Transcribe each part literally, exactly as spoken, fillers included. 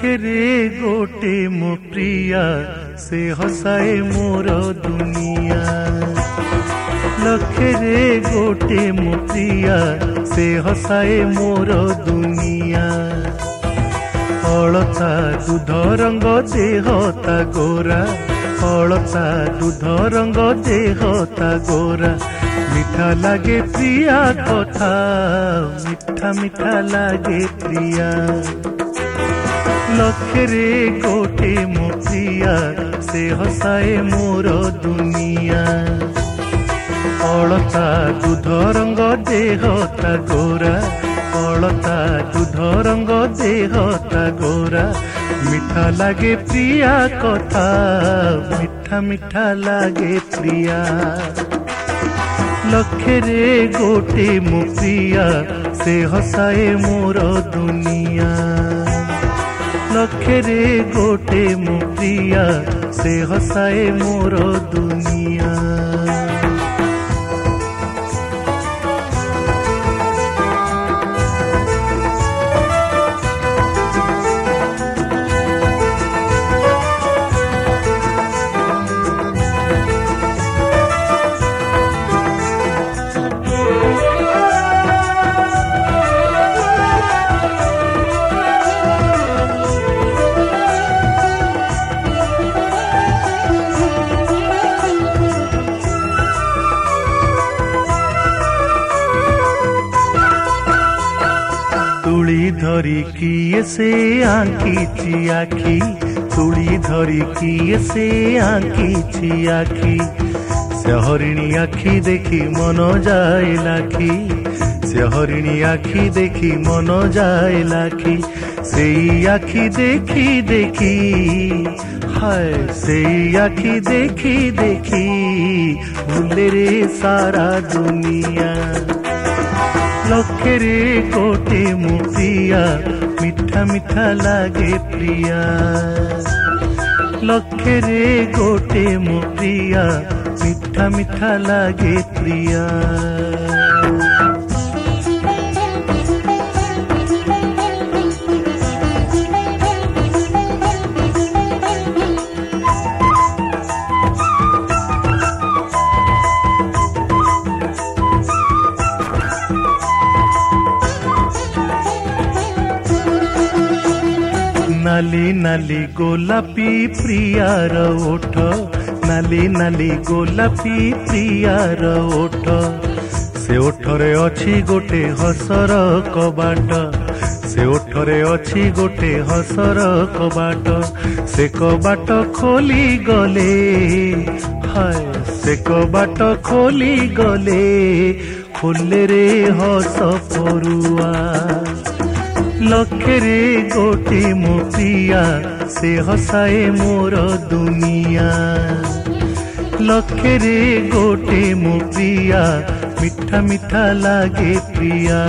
लखेरे गोटे मो प्रिया से हसाए मोर दुनिया। लखेरे गोटे मो प्रिया से हसाए मोर दुनिया। अलता दूध रंग देहता गोरा, अलता दूध रंग देहता गोरा। मिठा लागे प्रिया कथा, मिठा मिठा लागे प्रिया। लखेरे गोटे मो प्रिया से हसाए मोर दुनिया। अलता दूध रंग देहता गोरा, अलता दूध रंग देहता गोरा। मिठा लागे प्रिया कथा, मिठा मिठा लागे प्रिया। लखेरे गोटे मो प्रिया से हसाए मोर दुनिया। लखेरे गोटे मो प्रिया से हसाए मोर दुनिया। तुली धरी किए से आंखी आखी, तुली धरी किए से आंखी आखी। से हरिणी आखी देखी मन जाए लाखी, से हरिणी आखी देखी मन जाए लाखी। से आखी देखी देखी हाय, से आखी देखी देखी भूले रे सारा दुनिया। लखेरे गोटे मो प्रिया मिठा मिठा लागे प्रिया। लखेरे गोटे मो प्रिया मिठा मिठा लागे प्रिया। नाली नाली गोलापी प्रियार ओठ, नाली नाली गोलापी प्रियार ओठ। से ओठरे अछि गोटे हसर कबाट, से ओठरे अछि गोटे हसर कबाट। से कबाट खोली गले हाय, से कबाट खोली गले खोले रे हस परुआ। लखेरे गोटे मो प्रिया से हसाए मोर दुनिया। लखेरे गोटे मो प्रिया मिठा मिठा लागे प्रिया।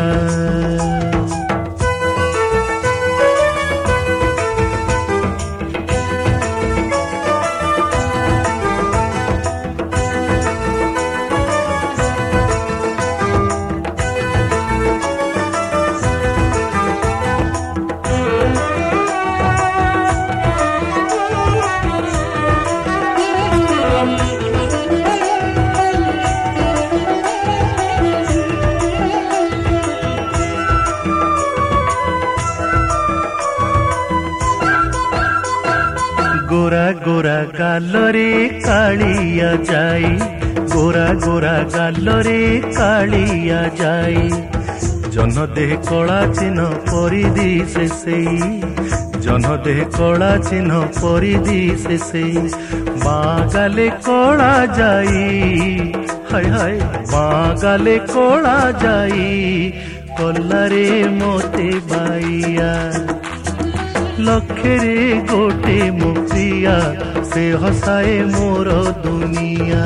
गोरा गोरा गालरे कालिया जाई, गोरा गोरा गालरे कालिया जाई। जन देह कला चिन्ह परिदी से सेई, जन देह कला चिन्ह परिदी से सेई। बाँ गाले कला जाई हाय हाय, बाँ गाले कला जाई कलारे मोते बाइया। लखेरे गोटे मो प्रिया से हसाए मोर दुनिया।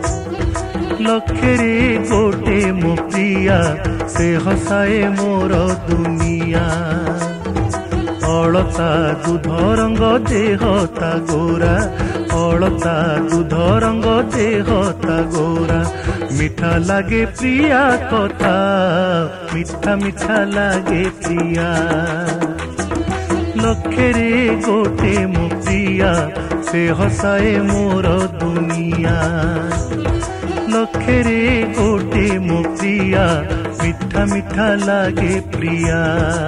लखेरे गोटे मो प्रिया से हसाए मोर दुनिया। अलता दूध रंग देहता गोरा, अलता दूध रंग देहता गोरा। मिठा लागे प्रिया कथा, मिठा मिठा लागे प्रिया। लक्षरे गोटे मो प्रिया से हसाए मोर दुनिया लक्षरे गोटे मो प्रिया मिठा मिठा लागे प्रिया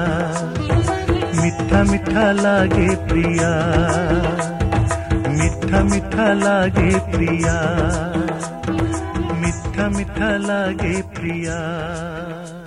मिठा मिठा लागे प्रिया मिठा मिठा लागे प्रिया मिठा मिठा लागे प्रिया।